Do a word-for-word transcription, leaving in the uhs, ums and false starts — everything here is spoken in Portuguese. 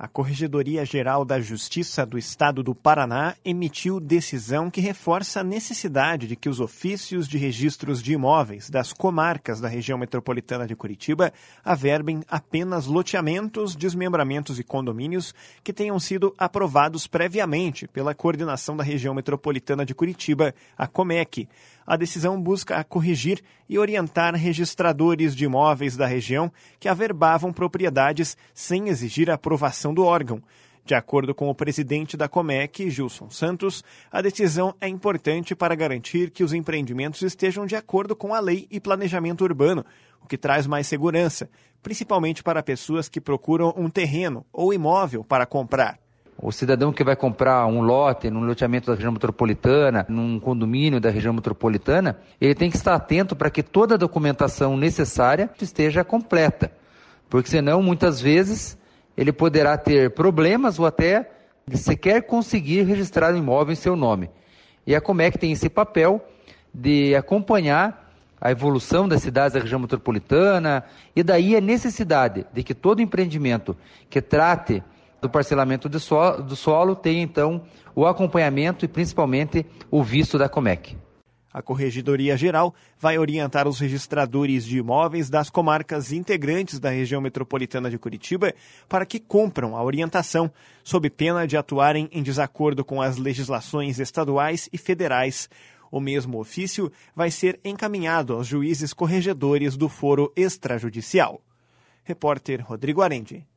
A Corregedoria-Geral da Justiça do Estado do Paraná emitiu decisão que reforça a necessidade de que os ofícios de registros de imóveis das comarcas da região metropolitana de Curitiba averbem apenas loteamentos, desmembramentos e condomínios que tenham sido aprovados previamente pela Coordenação da Região Metropolitana de Curitiba, a COMEC. A decisão busca corrigir e orientar registradores de imóveis da região que averbavam propriedades sem exigir a aprovação do órgão. De acordo com o presidente da COMEC, Gilson Santos, a decisão é importante para garantir que os empreendimentos estejam de acordo com a lei e planejamento urbano, o que traz mais segurança, principalmente para pessoas que procuram um terreno ou imóvel para comprar. O cidadão que vai comprar um lote num loteamento da região metropolitana, num condomínio da região metropolitana, ele tem que estar atento para que toda a documentação necessária esteja completa, porque senão, muitas vezes, ele poderá ter problemas ou até sequer conseguir registrar o imóvel em seu nome. E a COMEC tem esse papel de acompanhar a evolução das cidades da região metropolitana, e daí a necessidade de que todo empreendimento que trate do parcelamento do solo, do solo tenha, então, o acompanhamento e, principalmente, o visto da COMEC. A Corregedoria-Geral vai orientar os registradores de imóveis das comarcas integrantes da região metropolitana de Curitiba para que cumpram a orientação, sob pena de atuarem em desacordo com as legislações estaduais e federais. O mesmo ofício vai ser encaminhado aos juízes corregedores do foro extrajudicial. Repórter Rodrigo Arendi.